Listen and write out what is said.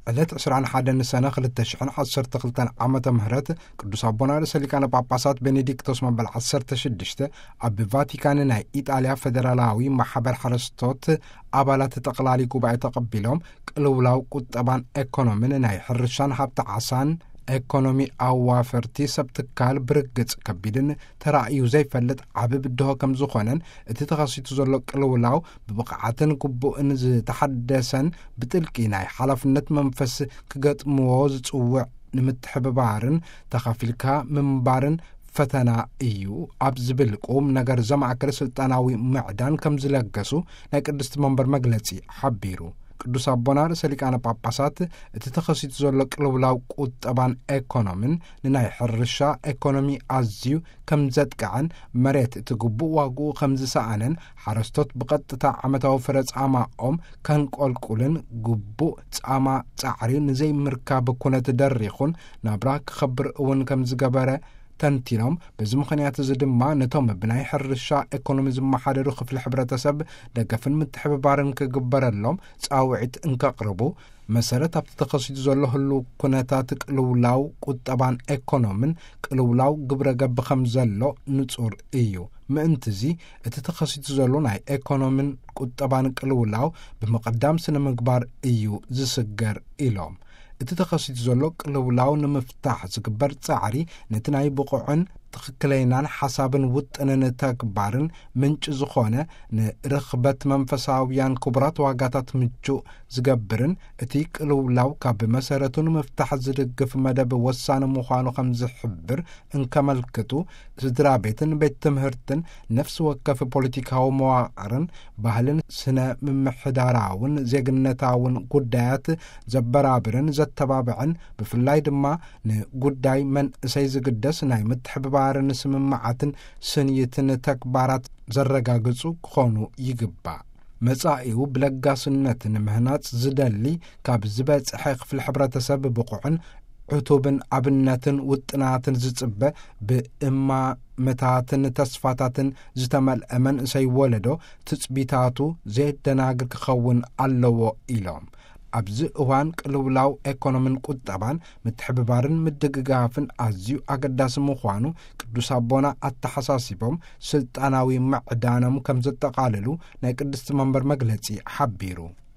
ዕለት 21 ሰነ 2012 ዓመተ ምህረት ቅዱስ አቦና ርእሰ ሊቃነ ጳጳሳት ቤኔዲክቶስ መበል 16 ኣብ ቫቲካን ናይ ኢጣልያ ፌደራላዊ ማሕበር ሓረስቶት ኣባላት ጠቕላሊ ጉባኤ ተቐቢሎም ቅልውላው ቁጠባን ኢኮኖሚን ናይ ሕርሻን ሃብቲ ዓሳን ኢኮኖሚ ኣዋፈርቲ ሰብ ትካል ብርግጽ ከቢድን ተራእዩ ዘይፈልጥ ዓብይ ብድሆ ከም ዝኾነን እቲ ተኸሲቱ ዘሎ ቅልውላው ብብቕዓትን ግቡእን ዝተሓደሰን ብጥልቂ ናይ ሓላፍነት መንፈስ ክገጥምዎ ዝጽውዕ ንምትሕብባርን ተኻፊልካ ምንባርን ፈተና እዩ ኣብ ዝብል ቁም ነገር ዘማእከለ ስልጣናዊ ምዕዳን ከም ዝለገሱ ናይ ቅድስቲ መንበር መግለጺ ሓቢሩ። ቅዱስ አቦና ርእሰ ሊቃነ ጳጳሳት እቲ ተኸሲቱ ዘሎ ቅልውላው ቁጠባን ኢኮኖሚን ንናይ ሕርሻ ኢኮኖሚ ኣዝዩ ከም ዘጥቅዐን መሬት እቲ ግቡእ ዋግኡ ከም ዝሰኣነን ሓረስቶት ብቐጥታ ዓመታዊ ፍረ ጻማኦም ከንቆልቁልን ግቡእ ጻማ ጻዕሪ ንዘይምርካብ ኩነት ደሪኹን ናብራ ክኸብር እውን ከም ዝገበረ ተንቲኖም በዚ ምኽንያት እዚ ድማ ነቶም ብናይ ሕርሻ ኢኮኖሚ ዝመሓደሩ ክፍሊ ሕብረተሰብ ደገፍን ምትሕብባርን ክግበረሎም ጻውዒት እንከቕርቡ መሰረት ኣብቲ ተኸሲቱ ዘሎ ህሉ ኩነታት ቅልውላው ቁጠባን ኢኮኖሚን ቅልውላው ግብረ ገብ ከም ዘሎ ንጹር እዩ። ምእንትዚ እቲ ተኸሲቱ ዘሎ ናይ ኢኮኖሚን ቁጠባን ቅልውላው ብምቕዳም ስነ ምግባር እዩ ዝስገር ኢሎም። እቲ ተኸሲቱ ዘሎ ቅልውላው ንምፍታሕ ዝግበር ጻዕሪ ነቲ ናይ ብቑዕን ትኽክለኛን ሓሳብን ውጥንን ተግባርን ምንጭ ዝኾነ ንርኽበት መንፈሳውያን ክቡራት ዋጋታት ምቹእ ዝገብርን እቲ ቅልውላው ካብ መሰረቱ ንምፍታሕ ዝድግፍ መደብ ወሳኒ ምዃኑ ከም ዝሕብር እንከመልክቱ ስድራ ቤትን ቤት ትምህርትን ነፍሲ ወከፍ ፖለቲካዊ መዋቕርን ባህልን ስነ ምምሕዳራውን ዜግነታውን ጉዳያት ዘበራብርን ዘተባብዕን ብፍላይ ድማ ንጉዳይ መንእሰይ ዝግደስ ናይ ምትሕብባርን ስምምዓትን ስንይትን ተግባራት ዘረጋግጹ ክኾኑ ይግባእ። መጻኢው ብለጋስነት ንምህናጽ ዝደሊ ካብ ዝበጽሐ ክፍሊ ሕብረተሰብ ብቑዕን ዕቱብን ኣብነትን ውጥናትን ዝጽበ ብእማመታትን ተስፋታትን ዝተመልአ መንእሰይ ወለዶ ትጽቢታቱ ዘየደናግር ክኸውን ኣለዎ ኢሎም። ኣብዚ እዋን ቅልውላው ኢኮኖሚን ቁጠባን ምትሕብባርን ምድግጋፍን ኣዝዩ ኣገዳሲ ምዃኑ ቅዱስ አቦና ኣተሓሳሲቦም ስልጣናዊ ምዕዳኖም ከም ዘጠቓልሉ ናይ ቅድስቲ መንበር መግለጺ ሓቢሩ።